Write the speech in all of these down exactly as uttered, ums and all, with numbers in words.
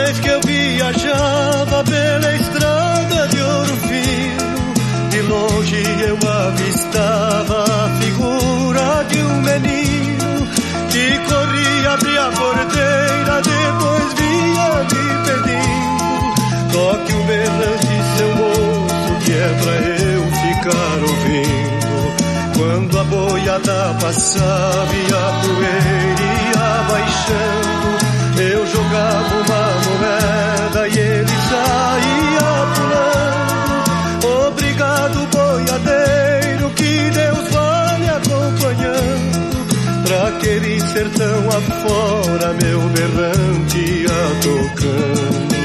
vez que eu viajava pela estrada de Ouro Fino, de longe eu avistava a figura de um menino que corria, abria a porteira, depois vinha me pedindo: toque o berrante, seu moço, que é pra eu ficar ouvindo. Quando a boiada passava e a poeira ia baixando, eu jogava uma moeda e ele saía pulando. Obrigado, boiadeiro, que Deus vá me acompanhando. Pra aquele sertão afora, meu berrante ia tocando.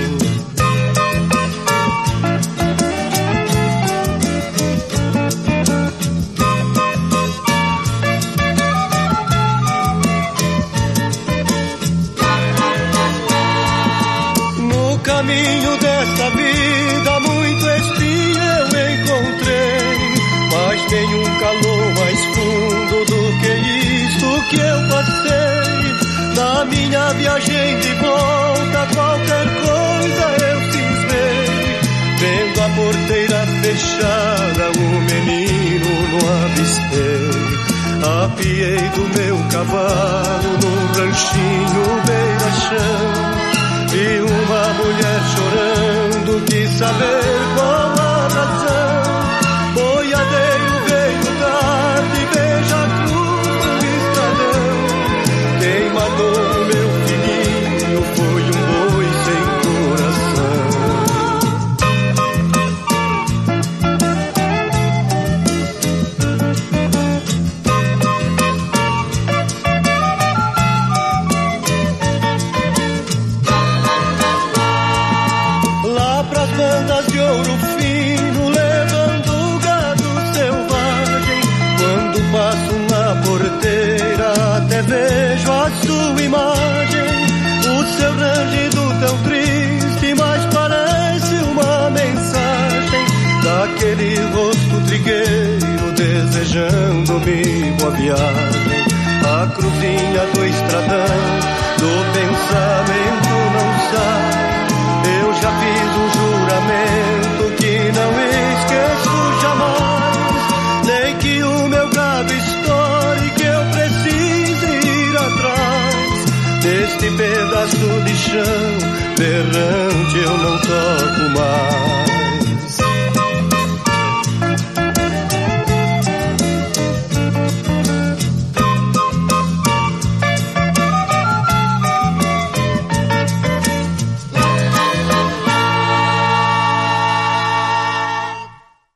No caminho dessa vida muito espinho eu encontrei, mas nenhum calor mais fundo do que isto que eu passei. Na minha viagem de volta qualquer coisa eu cismei, vendo a porteira fechada o menino não avistei. Apiei do meu cavalo num ranchinho beira-chão, vi uma mulher chorando, quis saber qual a razão. Boiadeiro veio tarde, veja a cruz do estradão. Quem matou o meu filhinho foi um boi sem coração. Bandas de Ouro Fino, levando gado selvagem. Quando passo na porteira, até vejo a sua imagem. O seu rangido tão triste, mas parece uma mensagem daquele rosto trigueiro, desejando-me boa viagem. A cruzinha do estradão, do pensamento não sai. Eu já fiz um juramento que não esqueço jamais. Nem que o meu gado estoure, que eu precise ir atrás deste pedaço de chão berrante, eu não toco mais.